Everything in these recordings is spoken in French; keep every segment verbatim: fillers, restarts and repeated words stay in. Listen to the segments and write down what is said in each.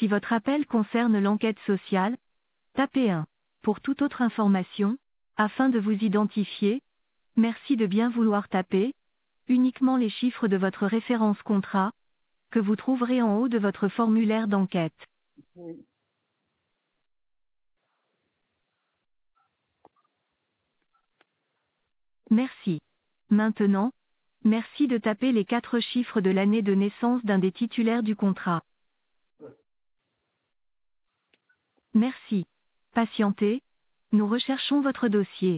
Si votre appel concerne l'enquête sociale, tapez un. Pour toute autre information, afin de vous identifier, merci de bien vouloir taper uniquement les chiffres de votre référence contrat, que vous trouverez en haut de votre formulaire d'enquête. Oui. Merci. Maintenant, merci de taper les quatre chiffres de l'année de naissance d'un des titulaires du contrat. Merci. Patientez, nous recherchons votre dossier.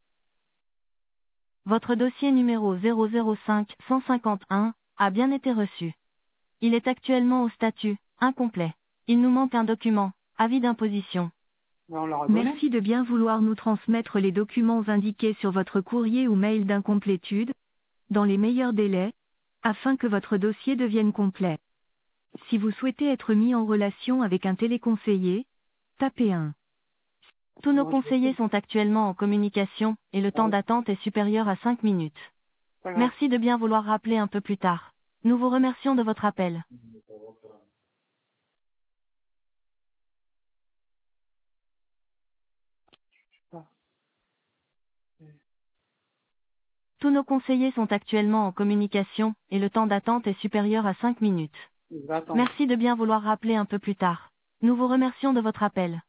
Votre dossier numéro zéro zéro cinq cent cinquante et un a bien été reçu. Il est actuellement au statut incomplet. Il nous manque un document, avis d'imposition. Mais on leur a donné. Merci de bien vouloir nous transmettre les documents indiqués sur votre courrier ou mail d'incomplétude, dans les meilleurs délais, afin que votre dossier devienne complet. Si vous souhaitez être mis en relation avec un téléconseiller, tapez un. Tous nos Moi, je conseillers sais. sont actuellement en communication, et le temps Ouais, d'attente est supérieur à cinq minutes. pas grave. Merci de bien vouloir rappeler un peu plus tard. Nous vous remercions de votre appel. Ah, Tous nos conseillers sont actuellement en communication, et le temps d'attente est supérieur à cinq minutes. je vais attendre. Merci de bien vouloir rappeler un peu plus tard. Nous vous remercions de votre appel.